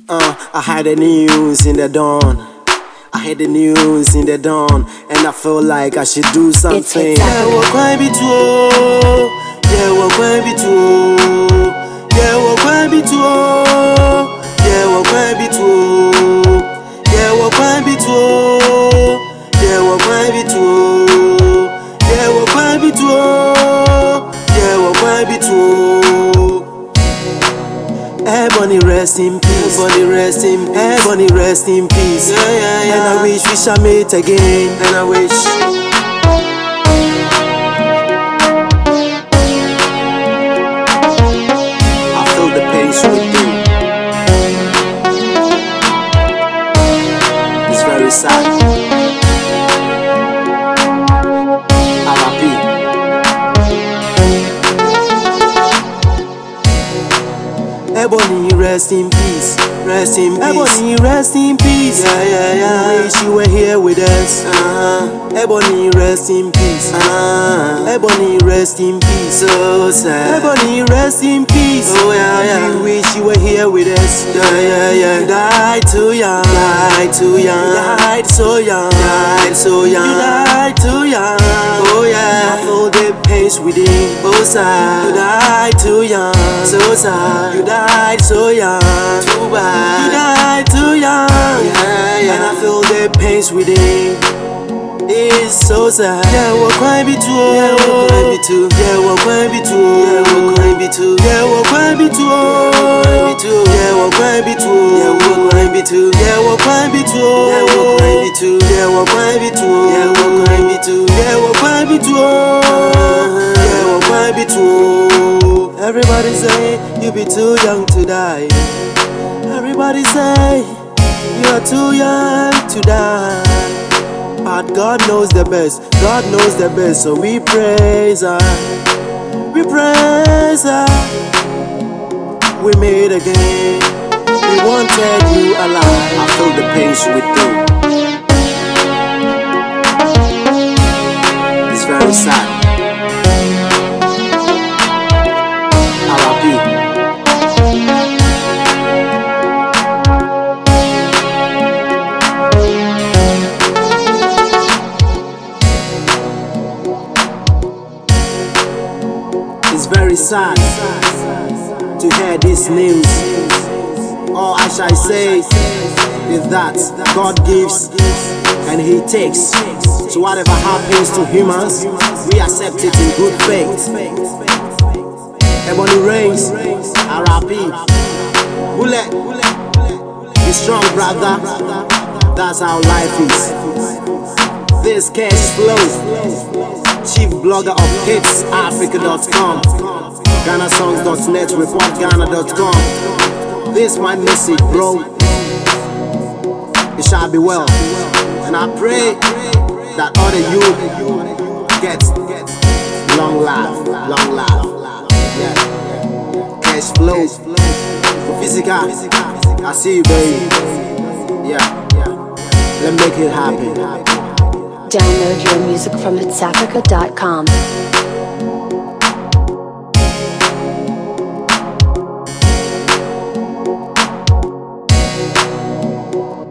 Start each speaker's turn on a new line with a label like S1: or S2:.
S1: I had the news in the dawn. I had the news in the dawn, and I feel like I should do something.
S2: Yeah,
S1: we're going to be too. Yeah, we're going to be too. Yeah, we're going to be too. Yeah, we're going to be too. Yeah, we're going to be too. Yeah, we're going to be too. Yeah, we're going to be too. Yeah, we're going to be too. Ebony rest in peace. Ebony rest in peace. Ebony rest in peace. Yeah. And I wish we shall meet again. And I wish. I feel the pace within. It's very sad. Ebony, rest in peace, rest in peace. Ebony, rest in peace. Yeah. Wish you were here with us. Ebony, rest in peace. Ebony, rest in peace. So sad. Ebony, rest in peace. Oh yeah. We wish you were here with us. Yeah. You died too young. Died too young. Died so young. Died so young. You died too young. Oh yeah. I feel the pace within. Oh sad. You died too young. So sad. You died so young. Too bad. You died too young. Yeah. And I feel the pains within. It's so sad. Yeah, we're going to be too. Yeah, we're going to be too. Yeah, we're going to be too. Yeah, we're going to be too. Yeah, we're going to be too. Yeah, we're going to be too. Yeah, we're going to be too. Yeah, we're going to be too. Yeah, we're going to be too. Yeah, we're going to be too. Yeah, we're going to be too. Yeah, we're going to be too. Yeah, we're going to be too. Everybody say you be too young to die. Everybody say you are too young to die. But God knows the best. God knows the best. So we praise her. We praise her. We made again. We wanted you alive. I feel the pains within. It's very sad. It's very sad to hear this news. All I shall say is that God gives and He takes. So whatever happens to humans, we accept it in good faith. Ebony reigns, R.I.P. Bullet, be strong, brother. That's how life is. This cash flow. Chief blogger of hitsafrica.com, GhanaSongs.net, reportghana.com. This my message, bro. It shall be well, and I pray that all of you get long life. Yeah. Cash flow, physical. I see you, baby. Yeah. Let's make it happen.
S2: Download your music from hitsafrica.com.